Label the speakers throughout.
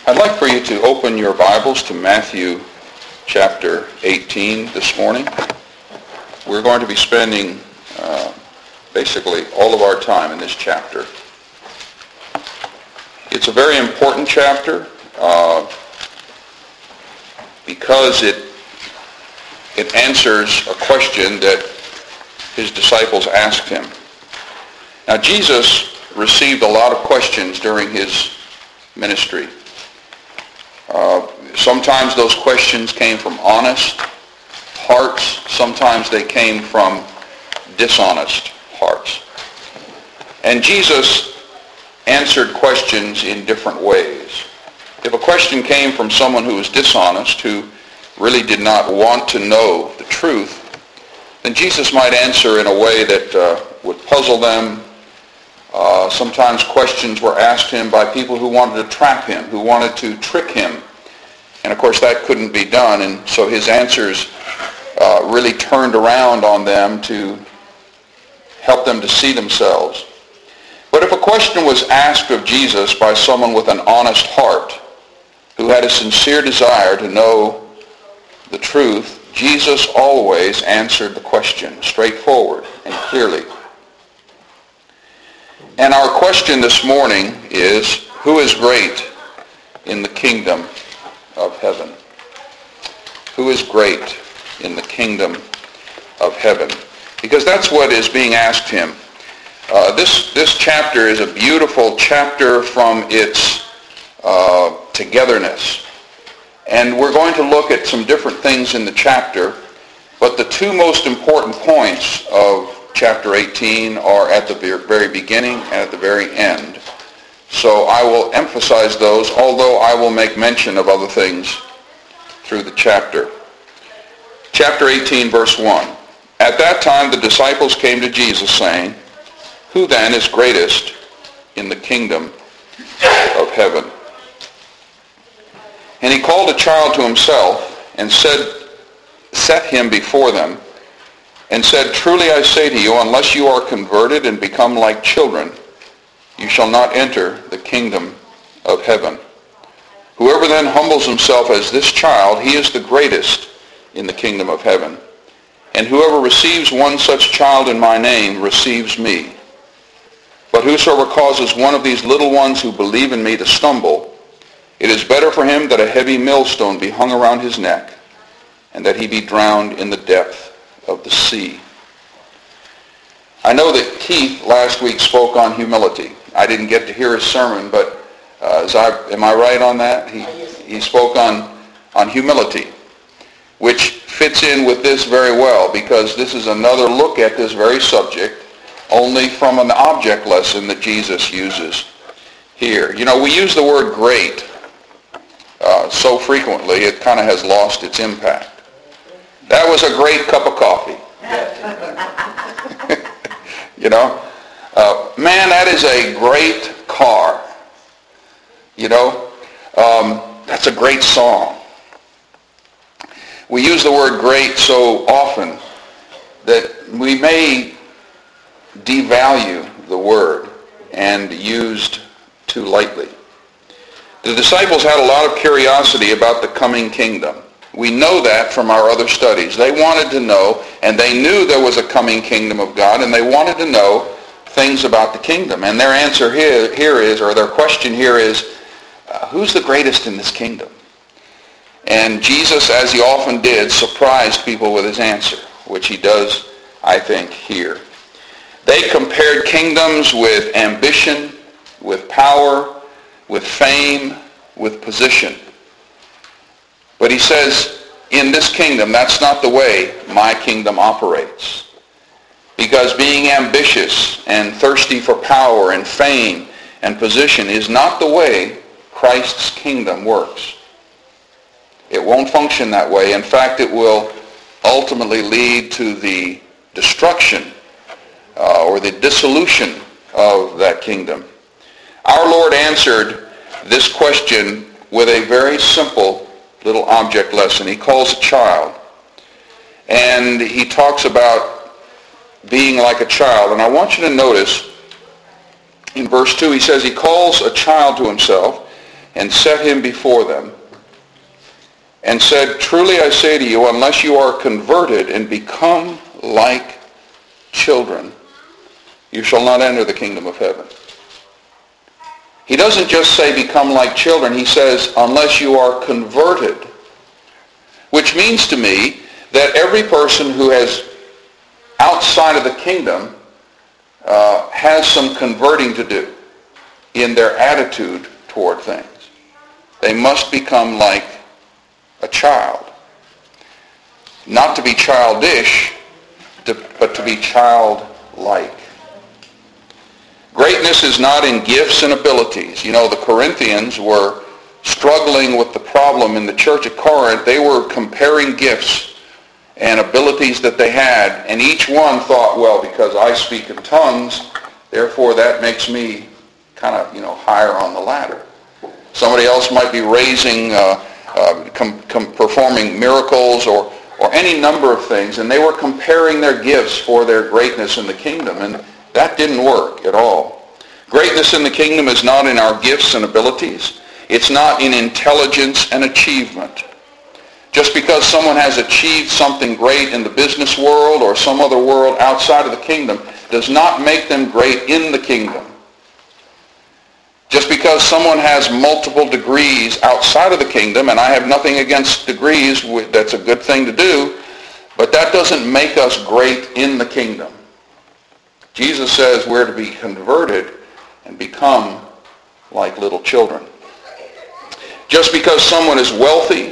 Speaker 1: I'd like for you to open your Bibles to Matthew chapter 18 this morning. We're going to be spending basically all of our time in this chapter. It's a very important chapter because it answers a question that his disciples asked him. Now, Jesus received a lot of questions during his ministry. Sometimes those questions came from honest hearts. Sometimes they came from dishonest hearts. And Jesus answered questions in different ways. If a question came from someone who was dishonest, who really did not want to know the truth, then Jesus might answer in a way that would puzzle them. Sometimes questions were asked him by people who wanted to trap him, who wanted to trick him. And of course that couldn't be done, and so his answers really turned around on them to help them to see themselves. But if a question was asked of Jesus by someone with an honest heart, who had a sincere desire to know the truth, Jesus always answered the question straightforward and clearly. And our question this morning is, who is great in the kingdom of heaven? Who is great in the kingdom of heaven? Because that's what is being asked him. This chapter is a beautiful chapter from its togetherness. And we're going to look at some different things in the chapter, but the two most important points of chapter 18 are at the very beginning and at the very end. So I will emphasize those, although I will make mention of other things through the chapter. Chapter 18, verse 1. At that time the disciples came to Jesus, saying, "Who then is greatest in the kingdom of heaven?" And he called a child to himself and set him before them, and said, "Truly I say to you, unless you are converted and become like children, you shall not enter the kingdom of heaven. Whoever then humbles himself as this child, he is the greatest in the kingdom of heaven. And whoever receives one such child in my name receives me. But whosoever causes one of these little ones who believe in me to stumble, it is better for him that a heavy millstone be hung around his neck, and that he be drowned in the depth of the sea." I know that Keith last week spoke on humility. I didn't get to hear his sermon, but am I right on that? He spoke on humility, which fits in with this very well, because this is another look at this very subject, only from an object lesson that Jesus uses here. You know, we use the word great so frequently, it kind of has lost its impact. That was a great cup of coffee. You know, man, that is a great car. You know, that's a great song. We use the word great so often that we may devalue the word and used too lightly. The disciples had a lot of curiosity about the coming kingdom. We know that from our other studies. They wanted to know, and they knew there was a coming kingdom of God, and they wanted to know things about the kingdom. And their answer here is, or their question here is, who's the greatest in this kingdom? And Jesus, as he often did, surprised people with his answer, which he does, I think, here. They compared kingdoms with ambition, with power, with fame, with position. But he says, in this kingdom, that's not the way my kingdom operates. Because being ambitious and thirsty for power and fame and position is not the way Christ's kingdom works. It won't function that way. In fact, it will ultimately lead to the destruction or the dissolution of that kingdom. Our Lord answered this question with a very simple little object lesson. He calls a child, and he talks about being like a child. And I want you to notice in verse 2, he says he calls a child to himself, and set him before them, and said, "Truly I say to you, unless you are converted and become like children, you shall not enter the kingdom of heaven." He doesn't just say become like children. He says, unless you are converted, which means to me that every person who has outside of the kingdom has some converting to do in their attitude toward things. They must become like a child. Not to be childish, but to be childlike. Greatness is not in gifts and abilities. You know, the Corinthians were struggling with the problem in the church at Corinth. They were comparing gifts and abilities that they had, and each one thought, well, because I speak in tongues, therefore that makes me kind of, higher on the ladder. Somebody else might be raising, performing miracles or any number of things, and they were comparing their gifts for their greatness in the kingdom, and that didn't work at all. Greatness in the kingdom is not in our gifts and abilities. It's not in intelligence and achievement. Just because someone has achieved something great in the business world or some other world outside of the kingdom does not make them great in the kingdom. Just because someone has multiple degrees outside of the kingdom, and I have nothing against degrees, that's a good thing to do, but that doesn't make us great in the kingdom. Jesus says we're to be converted and become like little children. Just because someone is wealthy,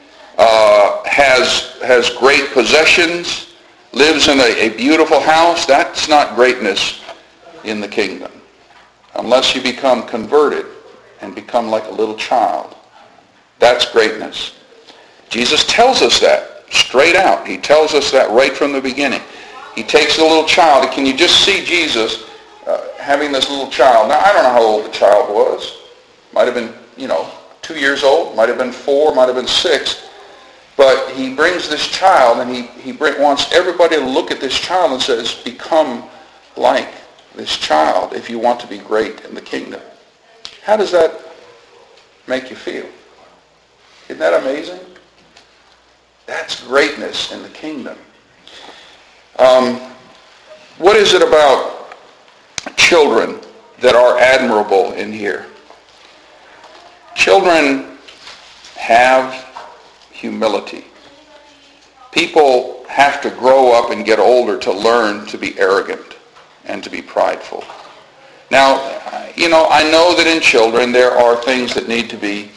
Speaker 1: has great possessions, lives in a beautiful house, that's not greatness in the kingdom. Unless you become converted and become like a little child. That's greatness. Jesus tells us that straight out. He tells us that right from the beginning. He takes the little child. Can you just see Jesus having this little child? Now, I don't know how old the child was. Might have been, 2 years old. Might have been 4. Might have been 6. But he brings this child, and he wants everybody to look at this child and says, become like this child if you want to be great in the kingdom. How does that make you feel? Isn't that amazing? That's greatness in the kingdom. What is it about children that are admirable in here? Children have humility. People have to grow up and get older to learn to be arrogant and to be prideful. Now, I know that in children there are things that need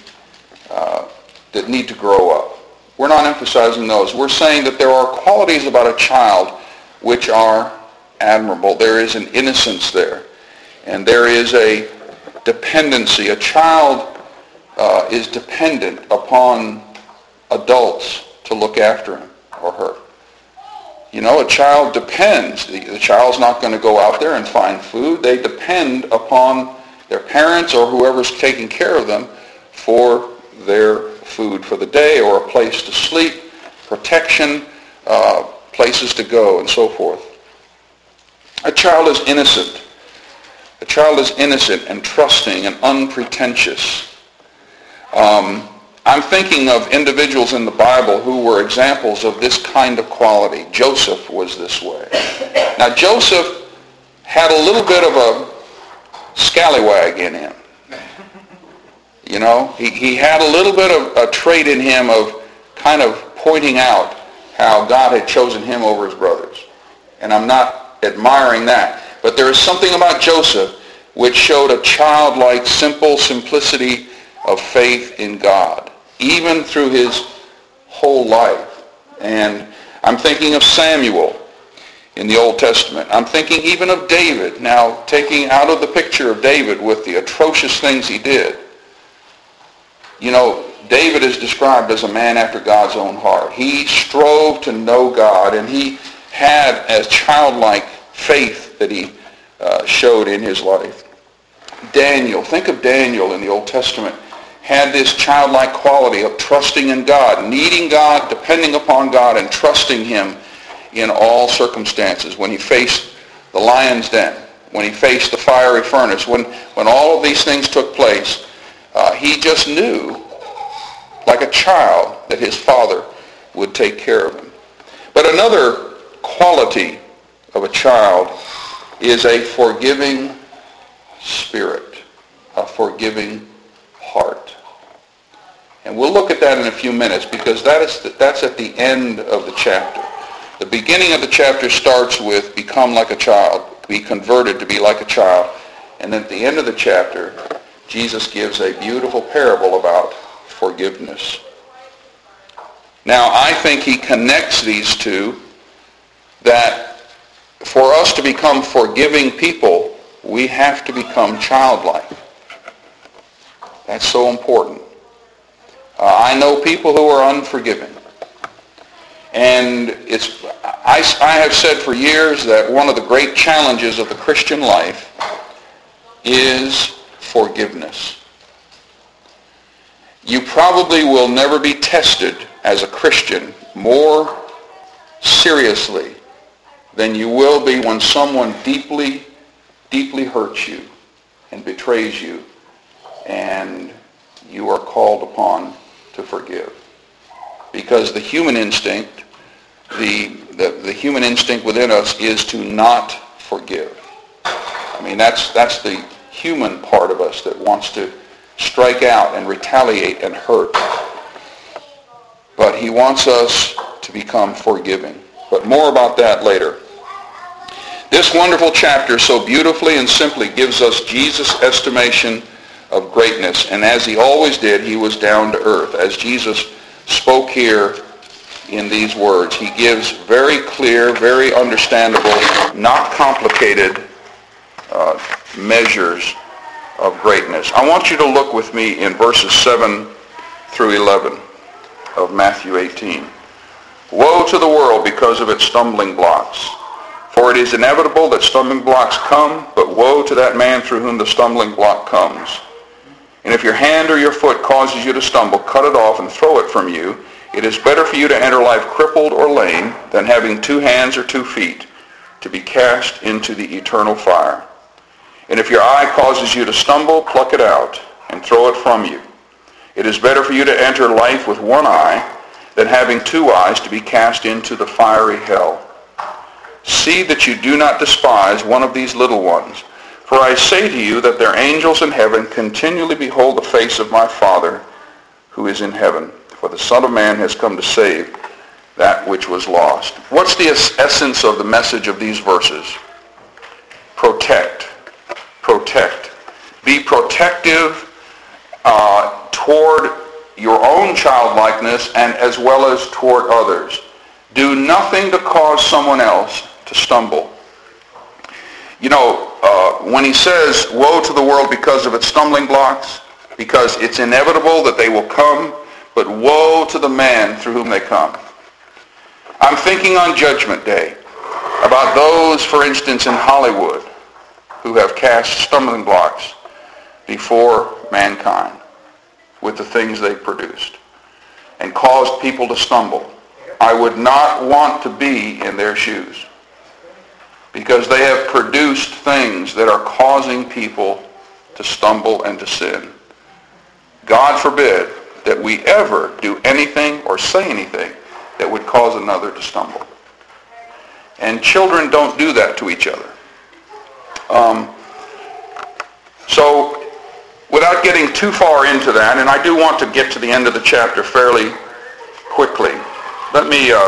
Speaker 1: to grow up. We're not emphasizing those. We're saying that there are qualities about a child which are admirable. There is an innocence there, and there is a dependency. A child is dependent upon adults to look after him or her. A child depends. The child's not going to go out there and find food. They depend upon their parents or whoever's taking care of them for their food for the day or a place to sleep, protection, places to go, and so forth. A child is innocent. A child is innocent and trusting and unpretentious. I'm thinking of individuals in the Bible who were examples of this kind of quality. Joseph was this way. Now, Joseph had a little bit of a scallywag in him. He had a little bit of a trait in him of kind of pointing out how God had chosen him over his brothers. And I'm not admiring that. But there is something about Joseph which showed a childlike, simple simplicity of faith in God, even through his whole life. And I'm thinking of Samuel in the Old Testament. I'm thinking even of David. Now, taking out of the picture of David with the atrocious things he did, David is described as a man after God's own heart. He strove to know God, and he had a childlike faith that he showed in his life. Daniel, think of Daniel in the Old Testament, had this childlike quality of trusting in God, needing God, depending upon God, and trusting him in all circumstances. When he faced the lion's den, when he faced the fiery furnace, when all of these things took place, He just knew, like a child, that his father would take care of him. But another quality of a child is a forgiving spirit, a forgiving heart. And we'll look at that in a few minutes, because that's at the end of the chapter. The beginning of the chapter starts with become like a child, be converted to be like a child. And then at the end of the chapter, Jesus gives a beautiful parable about forgiveness. Now, I think he connects these two, that for us to become forgiving people, we have to become childlike. That's so important. I know people who are unforgiving. And I have said for years that one of the great challenges of the Christian life is forgiveness. You probably will never be tested as a Christian more seriously than you will be when someone deeply, deeply hurts you and betrays you, and you are called upon to forgive. Because the human instinct, the human instinct within us is to not forgive. I mean, that's the human part of us that wants to strike out and retaliate and hurt. But he wants us to become forgiving. But more about that later. This wonderful chapter so beautifully and simply gives us Jesus' estimation of greatness. And as he always did, he was down to earth. As Jesus spoke here in these words, he gives very clear, very understandable, not complicated measures of greatness. I want you to look with me in verses 7 through 11 of Matthew 18. Woe to the world because of its stumbling blocks. For it is inevitable that stumbling blocks come, but woe to that man through whom the stumbling block comes. And if your hand or your foot causes you to stumble, cut it off and throw it from you. It is better for you to enter life crippled or lame than having 2 hands or 2 feet to be cast into the eternal fire. And if your eye causes you to stumble, pluck it out and throw it from you. It is better for you to enter life with 1 eye than having 2 eyes to be cast into the fiery hell. See that you do not despise one of these little ones. For I say to you that their angels in heaven continually behold the face of my Father who is in heaven. For the Son of Man has come to save that which was lost. What's the essence of the message of these verses? Protect. Protect. Be protective toward your own childlikeness and as well as toward others. Do nothing to cause someone else to stumble. You know, when he says, woe to the world because of its stumbling blocks, because it's inevitable that they will come, but woe to the man through whom they come. I'm thinking on Judgment Day about those, for instance, in Hollywood who have cast stumbling blocks before mankind with the things they've produced and caused people to stumble. I would not want to be in their shoes, because they have produced things that are causing people to stumble and to sin. God forbid that we ever do anything or say anything that would cause another to stumble. And children don't do that to each other. So without getting too far into that, and I do want to get to the end of the chapter fairly quickly, let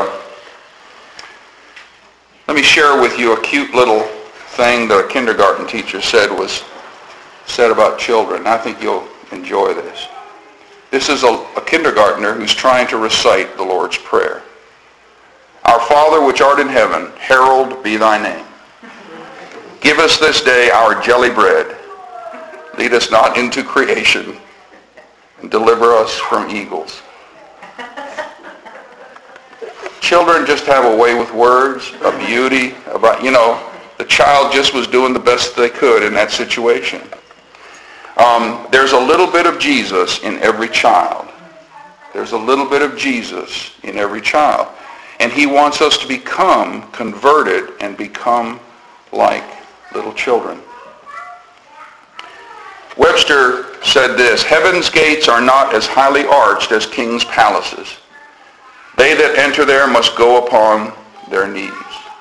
Speaker 1: me share with you a cute little thing that a kindergarten teacher said about children. I think you'll enjoy this. This is a kindergartner who's trying to recite the Lord's Prayer. Our Father which art in heaven, hallowed be thy name. Give us this day our jelly bread. Lead us not into creation, and deliver us from evils. Children just have a way with words, a beauty about, the child just was doing the best they could in that situation. There's a little bit of Jesus in every child. There's a little bit of Jesus in every child. And he wants us to become converted and become like little children. Webster Webster said this, "Heaven's gates are not as highly arched as kings' palaces. They that enter there must go upon their knees."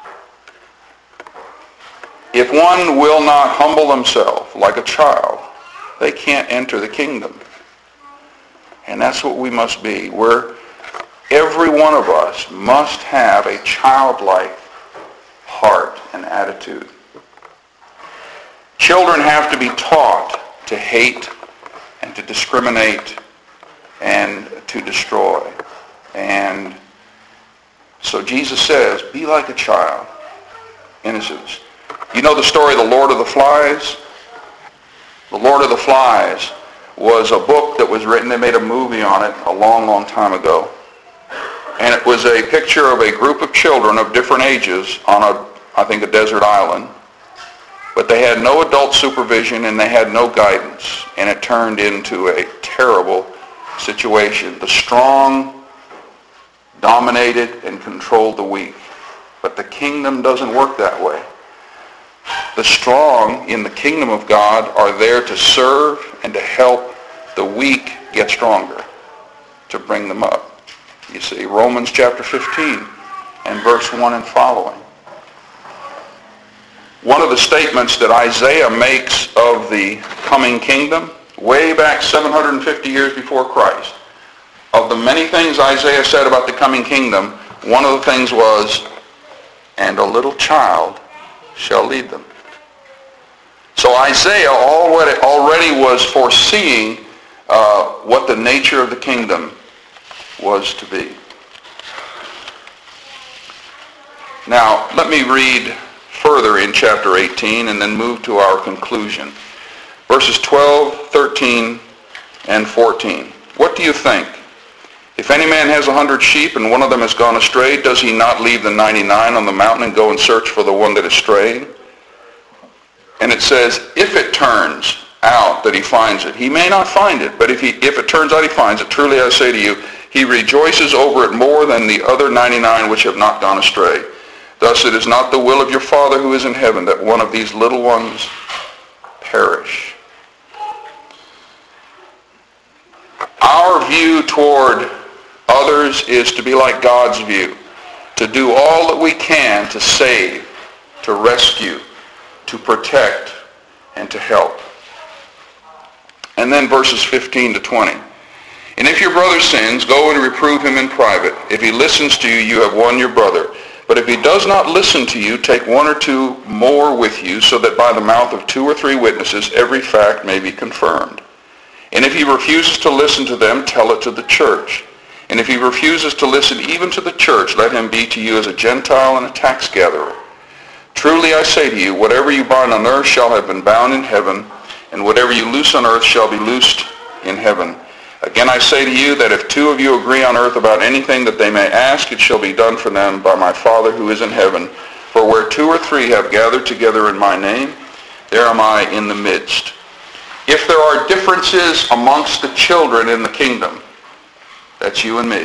Speaker 1: If one will not humble themselves like a child, they can't enter the kingdom. And that's what we must be. Every one of us must have a childlike heart and attitude. Children have to be taught to hate and to discriminate and to destroy. And so Jesus says, be like a child. Innocence. You know the story of The Lord of the Flies? The Lord of the Flies was a book that was written. They made a movie on it a long, long time ago. And it was a picture of a group of children of different ages on I think a desert island. But they had no adult supervision and they had no guidance. And it turned into a terrible situation. The strong dominated and controlled the weak. But the kingdom doesn't work that way. The strong in the kingdom of God are there to serve and to help the weak get stronger, to bring them up. You see, Romans chapter 15 and verse 1 and following. One of the statements that Isaiah makes of the coming kingdom, way back 750 years before Christ, of the many things Isaiah said about the coming kingdom, one of the things was, "And a little child shall lead them." So Isaiah already was foreseeing what the nature of the kingdom was to be. Now, let me read further in chapter 18 and then move to our conclusion. Verses 12, 13, and 14. What do you think? If any man has 100 sheep and one of them has gone astray, does he not leave the 99 on the mountain and go and search for the one that is straying? And it says, if it turns out that he finds it, he may not find it, but if it turns out he finds it, truly I say to you, he rejoices over it more than the other 99 which have not gone astray. Thus it is not the will of your Father who is in heaven that one of these little ones perish. Our view toward others is to be like God's view, to do all that we can to save, to rescue, to protect, and to help. And then verses 15 to 20. And if your brother sins, go and reprove him in private. If he listens to you, you have won your brother. But if he does not listen to you, take one or two more with you, so that by the mouth of 2 or 3 witnesses every fact may be confirmed. And if he refuses to listen to them, tell it to the church. And if he refuses to listen even to the church, let him be to you as a Gentile and a tax gatherer. Truly I say to you, whatever you bind on earth shall have been bound in heaven, and whatever you loose on earth shall be loosed in heaven. Again I say to you that if 2 of you agree on earth about anything that they may ask, it shall be done for them by my Father who is in heaven. For where 2 or 3 have gathered together in my name, there am I in the midst. If there are differences amongst the children in the kingdom, that's you and me,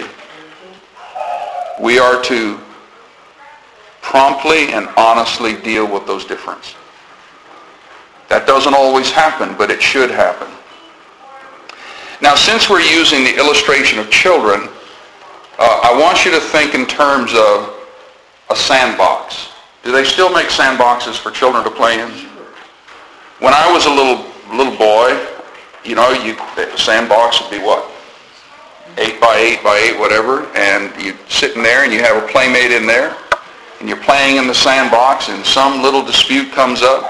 Speaker 1: we are to promptly and honestly deal with those differences. That doesn't always happen, but it should happen. Now, since we're using the illustration of children, I want you to think in terms of a sandbox. Do they still make sandboxes for children to play in? When I was a little boy, the sandbox would be what? 8 by 8 by 8, whatever, and you sit in there and you have a playmate in there, and you're playing in the sandbox, and some little dispute comes up,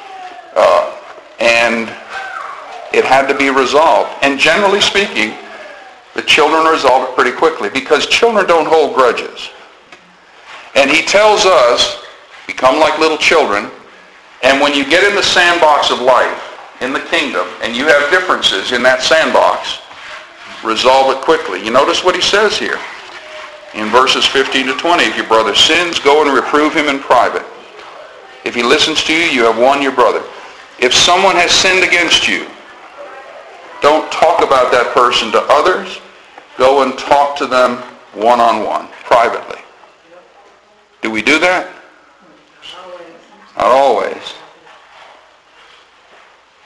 Speaker 1: and it had to be resolved. And generally speaking, the children resolve it pretty quickly, because children don't hold grudges. And he tells us, become like little children, and when you get in the sandbox of life, in the kingdom, and you have differences in that sandbox, resolve it quickly. You notice what he says here in verses 15 to 20. If your brother sins, go and reprove him in private. If he listens to you, you have won your brother. If someone has sinned against you, don't talk about that person to others. Go and talk to them one-on-one, privately. Do we do that? Not always.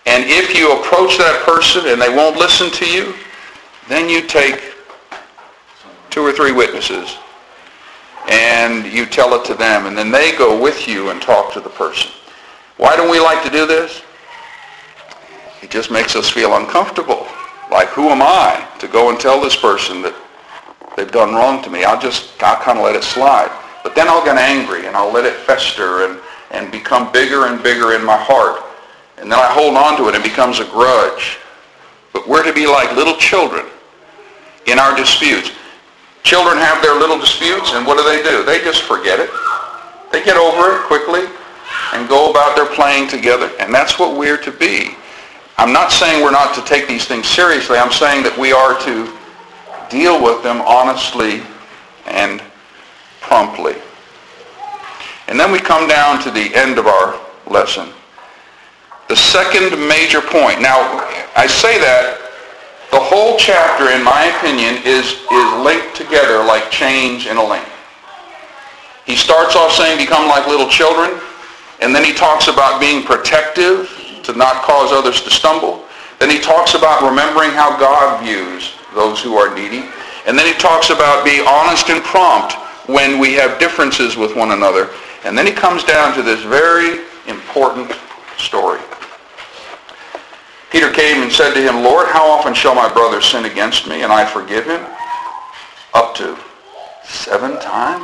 Speaker 1: And if you approach that person and they won't listen to you, then you take 2 or 3 witnesses and you tell it to them, and then they go with you and talk to the person. Why don't we like to do this? It just makes us feel uncomfortable. Like, who am I to go and tell this person that they've done wrong to me? I'll kind of let it slide. But then I'll get angry and I'll let it fester and become bigger and bigger in my heart. And then I hold on to it and it becomes a grudge. But we're to be like little children in our disputes. Children have their little disputes, and what do? They just forget it. They get over it quickly and go about their playing together. And that's what we're to be. I'm not saying we're not to take these things seriously. I'm saying that we are to deal with them honestly and promptly. And then we come down to the end of our lesson. The second major point. Now, I say that the whole chapter, in my opinion, is linked together like chains in a link. He starts off saying, become like little children, and then he talks about being protective to not cause others to stumble. Then he talks about remembering how God views those who are needy. And then he talks about being honest and prompt when we have differences with one another. And then he comes down to this very important story. Peter came and said to him, Lord, how often shall my brother sin against me and I forgive him? Up to 7 times?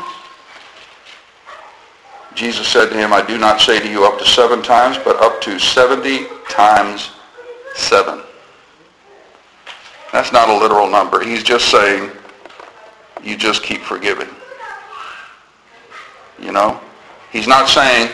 Speaker 1: Jesus said to him, I do not say to you up to 7 times, but up to 70 times 7. That's not a literal number. He's just saying, you just keep forgiving. You know? He's not saying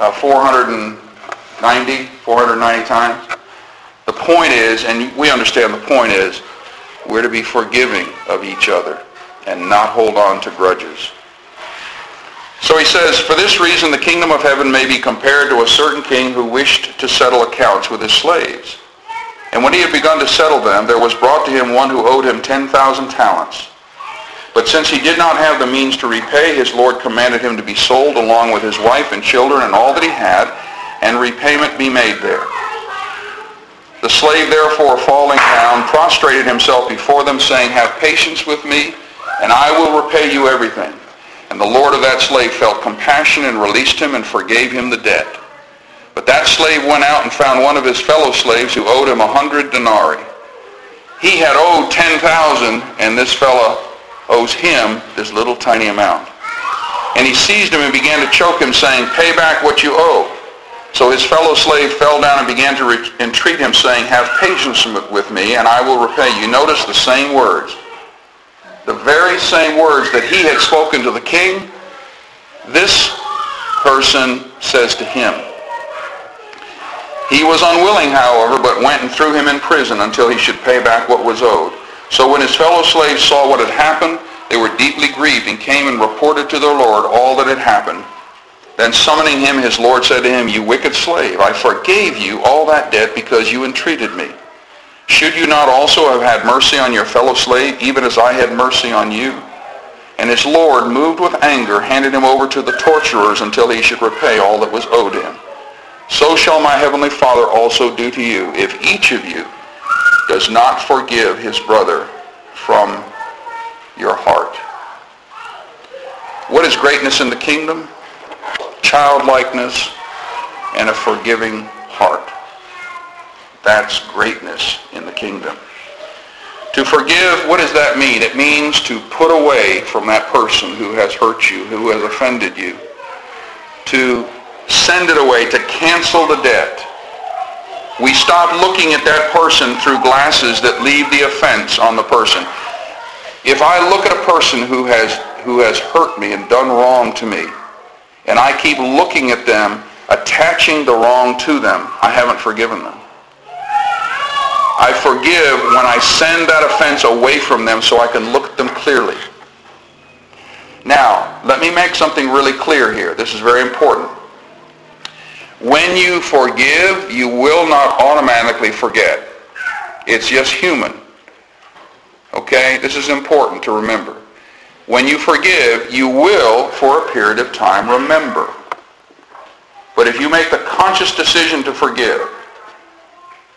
Speaker 1: 490 times. The point is, and we understand the point is, we're to be forgiving of each other and not hold on to grudges. So he says, for this reason the kingdom of heaven may be compared to a certain king who wished to settle accounts with his slaves. And when he had begun to settle them, there was brought to him one who owed him 10,000 talents. But since he did not have the means to repay, his Lord commanded him to be sold along with his wife and children and all that he had, and repayment be made there. The slave therefore, falling down, prostrated himself before them, saying, have patience with me, and I will repay you everything. And the Lord of that slave felt compassion and released him and forgave him the debt. But that slave went out and found one of his fellow slaves who owed him 100 denarii. He had owed 10,000, and this fellow owes him this little tiny amount. And he seized him and began to choke him, saying, pay back what you owe. So his fellow slave fell down and began to entreat him, saying, have patience with me, and I will repay you. Notice the same words. The very same words that he had spoken to the king, this person says to him. He was unwilling, however, but went and threw him in prison until he should pay back what was owed. So when his fellow slaves saw what had happened, they were deeply grieved and came and reported to their Lord all that had happened. Then summoning him, his Lord said to him, you wicked slave, I forgave you all that debt because you entreated me. Should you not also have had mercy on your fellow slave, even as I had mercy on you? And his Lord, moved with anger, handed him over to the torturers until he should repay all that was owed him. So shall my heavenly Father also do to you, if each of you does not forgive his brother from your heart. What is greatness in the kingdom? Childlikeness and a forgiving heart. That's greatness in the kingdom. To forgive, what does that mean? It means to put away from that person who has hurt you, who has offended you. To send it away, to cancel the debt. We stop looking at that person through glasses that leave the offense on the person. If I look at a person who has hurt me and done wrong to me, and I keep looking at them, attaching the wrong to them, I haven't forgiven them. I forgive when I send that offense away from them so I can look at them clearly. Now, let me make something really clear here. This is very important. When you forgive, you will not automatically forget. It's just human. Okay? This is important to remember. When you forgive, you will, for a period of time, remember. But if you make the conscious decision to forgive,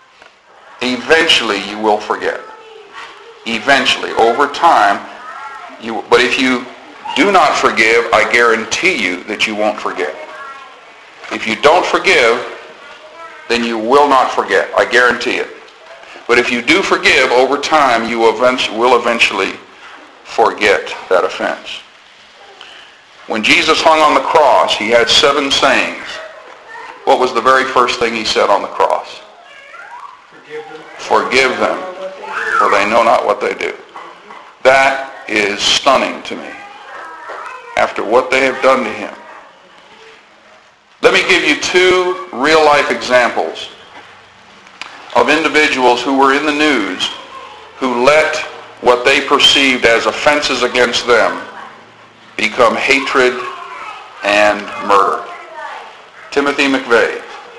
Speaker 1: eventually you will forget. Eventually, over time, but if you do not forgive, I guarantee you that you won't forget. If you don't forgive, then you will not forget. I guarantee it. But if you do forgive, over time, you will eventually forget that offense. When Jesus hung on the cross, he had 7 sayings. What was the very first thing he said on the cross? Forgive them, for they know not what they do. That is stunning to me. After what they have done to him. Let me give you 2 real-life examples of individuals who were in the news who let what they perceived as offenses against them become hatred and murder. Timothy McVeigh.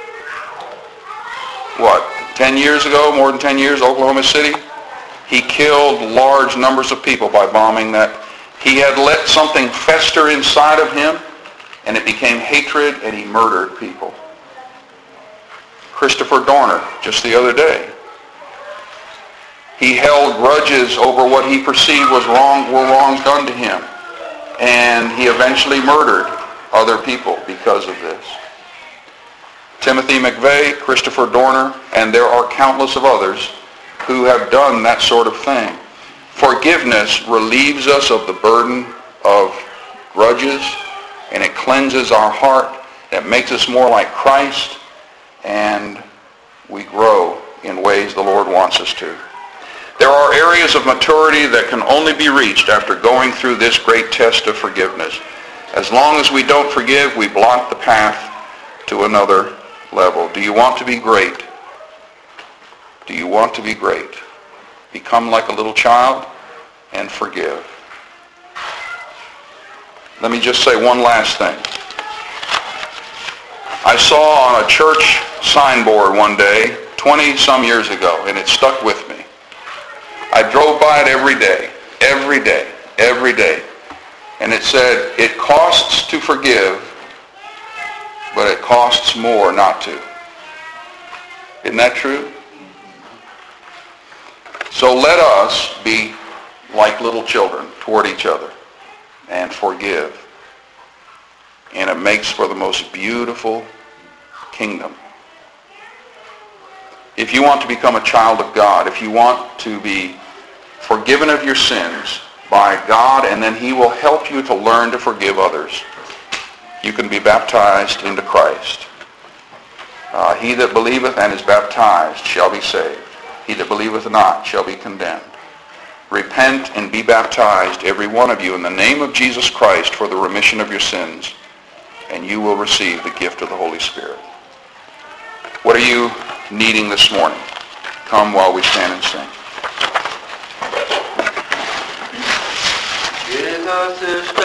Speaker 1: What, 10 years ago, more than 10 years, Oklahoma City? He killed large numbers of people by bombing that. He had let something fester inside of him, and it became hatred, and he murdered people. Christopher Dorner, just the other day. He held grudges over what he perceived were wrongs done to him. And he eventually murdered other people because of this. Timothy McVeigh, Christopher Dorner, and there are countless of others who have done that sort of thing. Forgiveness relieves us of the burden of grudges, and it cleanses our heart. It makes us more like Christ, and we grow in ways the Lord wants us to. There are areas of maturity that can only be reached after going through this great test of forgiveness. As long as we don't forgive, we block the path to another level. Do you want to be great? Do you want to be great? Become like a little child and forgive. Let me just say one last thing. I saw on a church signboard one day, 20-some years ago, and it stuck with me. I drove by it every day. And it said, it costs to forgive, but it costs more not to. Isn't that true? So let us be like little children toward each other and forgive. And it makes for the most beautiful kingdom. If you want to become a child of God, if you want to be forgiven of your sins by God, and then he will help you to learn to forgive others, you can be baptized into Christ. He that believeth and is baptized shall be saved. He that believeth not shall be condemned. Repent and be baptized, every one of you, in the name of Jesus Christ for the remission of your sins, and you will receive the gift of the Holy Spirit. What are you needing this morning? Come while we stand and sing.
Speaker 2: Jesus is